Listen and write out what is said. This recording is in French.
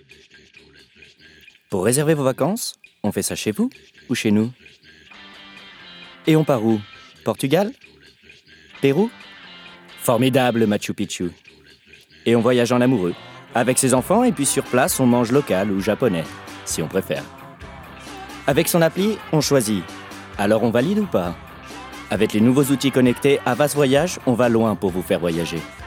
Pour réserver vos vacances, on fait ça chez vous ou chez nous? Et on part où? Portugal? Pérou? Formidable, Machu Picchu. Et on voyage en amoureux, avec ses enfants, et puis sur place, on mange local ou japonais, si on préfère. Avec son appli, on choisit. Alors on valide ou pas? Avec les nouveaux outils connectés Havas Voyage, on va loin pour vous faire voyager.